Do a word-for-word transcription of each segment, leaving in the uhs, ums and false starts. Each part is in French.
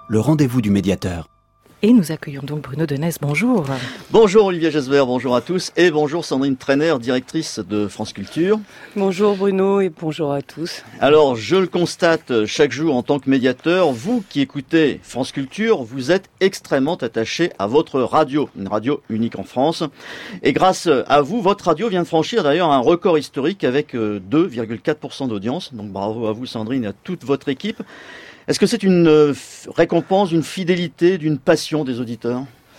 le rendez-vous du médiateur. Et nous accueillons donc Bruno Denez, bonjour. Bonjour Olivier Gesbert, bonjour à tous et bonjour Sandrine Trainer, directrice de France Culture. Bonjour Bruno et bonjour à tous. Alors je le constate chaque jour en tant que médiateur, vous qui écoutez France Culture, vous êtes extrêmement attaché à votre radio, une radio unique en France. Et grâce à vous, votre radio vient de franchir d'ailleurs un record historique avec deux virgule quatre pour cent d'audience. Donc bravo à vous Sandrine et à toute votre équipe. Est-ce que c'est une récompense d'une fidélité, d'une passion des auditeurs ?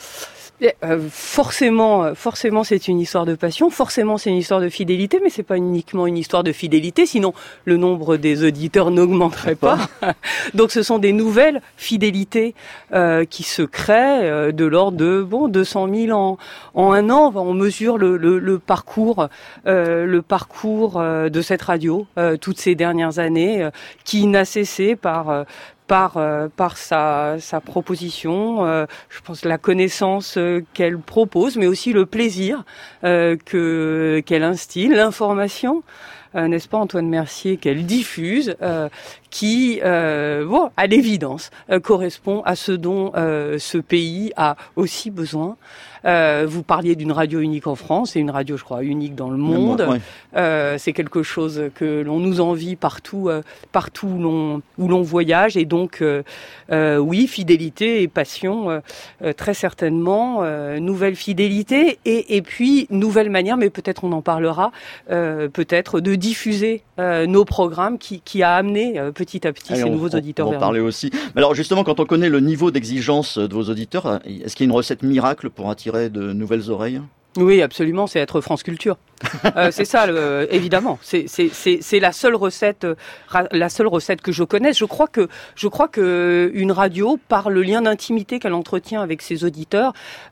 Euh, forcément, forcément, c'est une histoire de passion. Forcément, c'est une histoire de fidélité, mais c'est pas uniquement une histoire de fidélité. Sinon, le nombre des auditeurs n'augmenterait pas. Donc, ce sont des nouvelles fidélités euh, qui se créent euh, de l'ordre de bon deux cent mille en en un an. On mesure le, le, le parcours, euh, le parcours euh, de cette radio euh, toutes ces dernières années, euh, qui n'a cessé par euh, par euh, par sa sa proposition, euh, je pense la connaissance euh, qu'elle propose, mais aussi le plaisir euh, que qu'elle instille, l'information, euh, n'est-ce pas Antoine Mercier, qu'elle diffuse, euh, qui, euh, bon, à l'évidence, euh, correspond à ce dont euh, ce pays a aussi besoin. Euh, vous parliez d'une radio unique en France, c'est une radio, je crois, unique dans le monde. Ouais. Euh, c'est quelque chose que l'on nous envie partout, euh, partout où l'on, où l'on voyage. Et donc, euh, euh, oui, fidélité et passion, euh, euh, très certainement. Euh, nouvelle fidélité et, et puis nouvelle manière, mais peut-être on en parlera, euh, peut-être de diffuser euh, nos programmes qui, qui a amené euh, petit à petit Allez, ces on, nouveaux on, auditeurs on vers va en parler nous. aussi. Mais alors justement, quand on connaît le niveau d'exigence de vos auditeurs, est-ce qu'il y a une recette miracle pour attirer de nouvelles oreilles ? Oui, absolument, c'est être France Culture. euh, c'est ça, le, évidemment. C'est, c'est, c'est, c'est la seule recette, euh, ra, la seule recette que je connaisse. Je crois que, je crois que une radio, par le lien d'intimité qu'elle entretient avec ses auditeurs,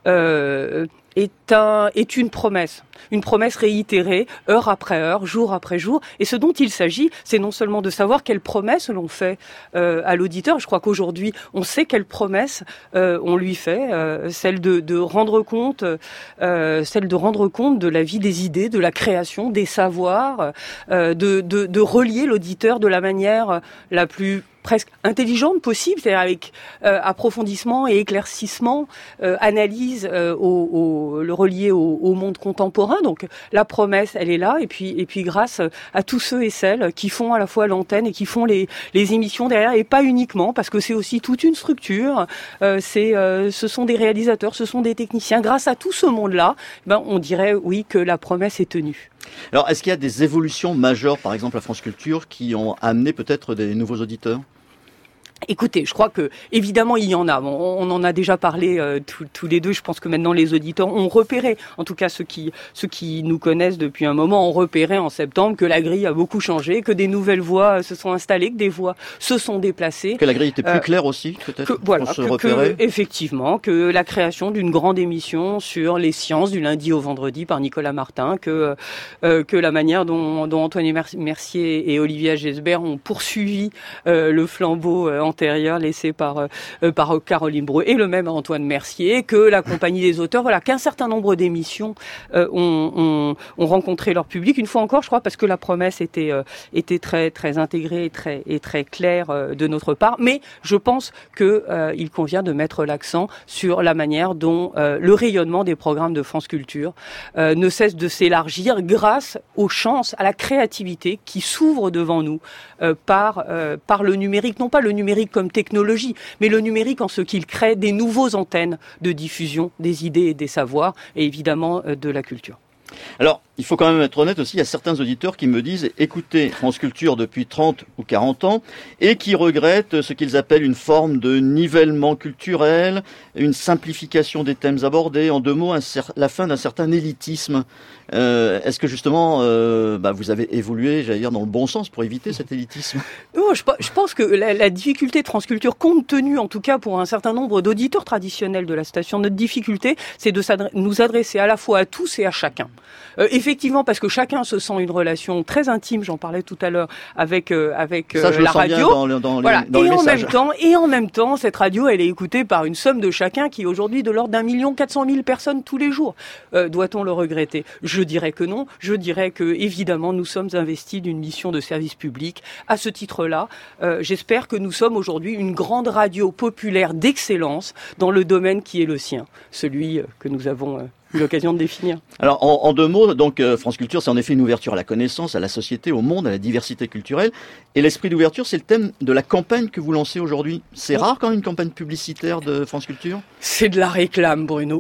euh, est un, est une promesse. Une promesse réitérée, heure après heure, jour après jour. Et ce dont il s'agit, c'est non seulement de savoir quelle promesse l'on fait euh, à l'auditeur. Je crois qu'aujourd'hui, on sait quelle promesse euh, on lui fait, euh, celle de, de rendre compte, euh, celle de rendre compte de la vie des idées, de la création, des savoirs, euh, de, de, de relier l'auditeur de la manière la plus presque intelligente possible, c'est-à-dire avec euh, approfondissement et éclaircissement, euh, analyse, euh, au, au, le relier au, au monde contemporain. Donc la promesse, elle est là, et puis et puis grâce à tous ceux et celles qui font à la fois l'antenne et qui font les les émissions derrière, et pas uniquement, parce que c'est aussi toute une structure. Euh, c'est euh, ce sont des réalisateurs, ce sont des techniciens. Grâce à tout ce monde-là, ben on dirait oui que la promesse est tenue. Alors, est-ce qu'il y a des évolutions majeures, par exemple à France Culture, qui ont amené peut-être des nouveaux auditeurs ? Écoutez, je crois que évidemment il y en a. On, on en a déjà parlé euh, tous, tous les deux. Je pense que maintenant les auditeurs ont repéré, en tout cas ceux qui ceux qui nous connaissent depuis un moment ont repéré en septembre que la grille a beaucoup changé, que des nouvelles voix se sont installées, que des voix se sont déplacées. Que la grille était plus euh, claire aussi, peut-être. Que, voilà, pour se que, repérer. que, effectivement, que la création d'une grande émission sur les sciences du lundi au vendredi par Nicolas Martin, que euh, que la manière dont, dont Antoine Mercier et Olivier Gesbert ont poursuivi euh, le flambeau euh, antérieur laissé par euh, par Caroline Breu et le même Antoine Mercier, que la compagnie des auteurs, voilà, qu'un certain nombre d'émissions euh, ont, ont ont rencontré leur public une fois encore, je crois, parce que la promesse était euh, était très très intégrée et très et très claire euh, de notre part. Mais je pense que euh, il convient de mettre l'accent sur la manière dont euh, le rayonnement des programmes de France Culture euh, ne cesse de s'élargir grâce aux chances, à la créativité qui s'ouvre devant nous euh, par euh, par le numérique, non pas le numérique comme technologie, mais le numérique en ce qu'il crée des nouveaux antennes de diffusion des idées et des savoirs, et évidemment euh, de la culture. Alors, il faut quand même être honnête aussi, il y a certains auditeurs qui me disent écoutez France Culture depuis trente ou quarante ans et qui regrettent ce qu'ils appellent une forme de nivellement culturel, une simplification des thèmes abordés, en deux mots, un cer- la fin d'un certain élitisme. Euh, est-ce que justement, euh, bah, vous avez évolué, j'allais dire, dans le bon sens pour éviter cet élitisme ? Non, je, je pense que la, la difficulté de France Culture, compte tenu en tout cas pour un certain nombre d'auditeurs traditionnels de la station, notre difficulté, c'est de s'adre- nous adresser à la fois à tous et à chacun. Euh, effectivement, parce que chacun se sent une relation très intime, j'en parlais tout à l'heure, avec euh, avec euh, Ça, je la le sens radio. bien dans, le, dans voilà. les, dans et les en messages. même temps, et en même temps, cette radio, elle est écoutée par une somme de chacun qui est aujourd'hui de l'ordre d'un million quatre cent mille personnes tous les jours. Euh, doit-on le regretter? Je dirais que non. Je dirais que évidemment, nous sommes investis d'une mission de service public. À ce titre-là, euh, j'espère que nous sommes aujourd'hui une grande radio populaire d'excellence dans le domaine qui est le sien, celui que nous avons euh, eu l'occasion de définir. Alors, en, en deux mots, donc euh, France Culture, c'est en effet une ouverture à la connaissance, à la société, au monde, à la diversité culturelle. Et l'esprit d'ouverture, c'est le thème de la campagne que vous lancez aujourd'hui. C'est rare quand même une campagne publicitaire de France Culture? C'est de la réclame, Bruno.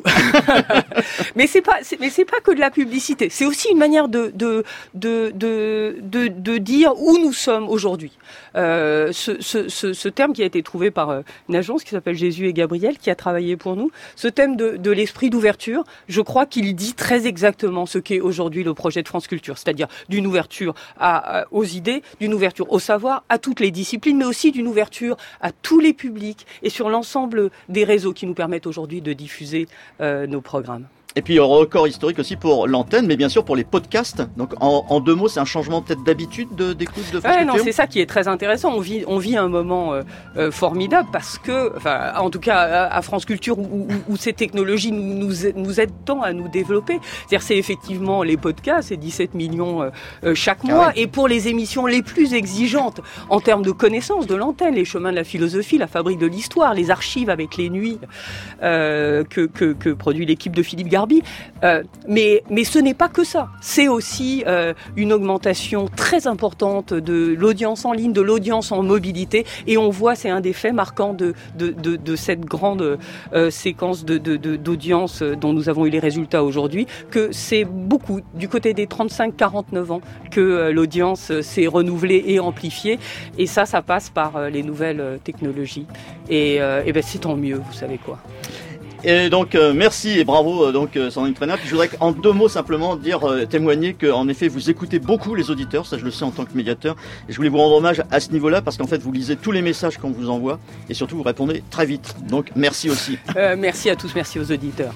mais c'est pas, c'est, mais c'est pas que de la publicité. C'est aussi une manière de de de de de, de dire où nous sommes aujourd'hui. Euh, ce, ce, ce, ce terme qui a été trouvé par euh, une agence qui s'appelle Jésus et Gabriel, qui a travaillé pour nous, ce thème de, de l'esprit d'ouverture, je crois qu'il dit très exactement ce qu'est aujourd'hui le projet de France Culture, c'est-à-dire d'une ouverture à, à, aux idées, d'une ouverture au savoir, à toutes les disciplines, mais aussi d'une ouverture à tous les publics et sur l'ensemble des réseaux qui nous permettent aujourd'hui de diffuser euh, nos programmes. Et puis, record historique aussi pour l'antenne, mais bien sûr pour les podcasts. Donc, en, en deux mots, c'est un changement peut-être d'habitude de, d'écoute de France ouais, Culture. Non, c'est ça qui est très intéressant. On vit, on vit un moment euh, euh, formidable parce que, enfin, en tout cas, à, à France Culture, où, où, où ces technologies nous, nous, nous aident tant à nous développer. C'est-à-dire, c'est effectivement les podcasts, c'est dix-sept millions euh, euh, chaque mois. Ah ouais. Et pour les émissions les plus exigeantes en termes de connaissances de l'antenne, les chemins de la philosophie, la fabrique de l'histoire, les archives avec les nuits euh, que, que, que produit l'équipe de Philippe Garbi. Euh, mais, mais ce n'est pas que ça. C'est aussi euh, une augmentation très importante de l'audience en ligne, de l'audience en mobilité. Et on voit, c'est un des faits marquants de, de, de, de cette grande euh, séquence de, de, de, d'audience dont nous avons eu les résultats aujourd'hui, que c'est beaucoup du côté des trente-cinq quarante-neuf ans que euh, l'audience s'est renouvelée et amplifiée. Et ça, ça passe par euh, les nouvelles euh, technologies. Et, euh, et ben, c'est tant mieux, vous savez quoi. Et donc euh, merci et bravo euh, donc euh, Sandrine Trainard. Puis je voudrais en deux mots simplement dire euh, témoigner que en effet vous écoutez beaucoup les auditeurs, ça je le sais en tant que médiateur. Et je voulais vous rendre hommage à ce niveau-là parce qu'en fait vous lisez tous les messages qu'on vous envoie et surtout vous répondez très vite. Donc merci aussi. Euh, merci à tous, merci aux auditeurs.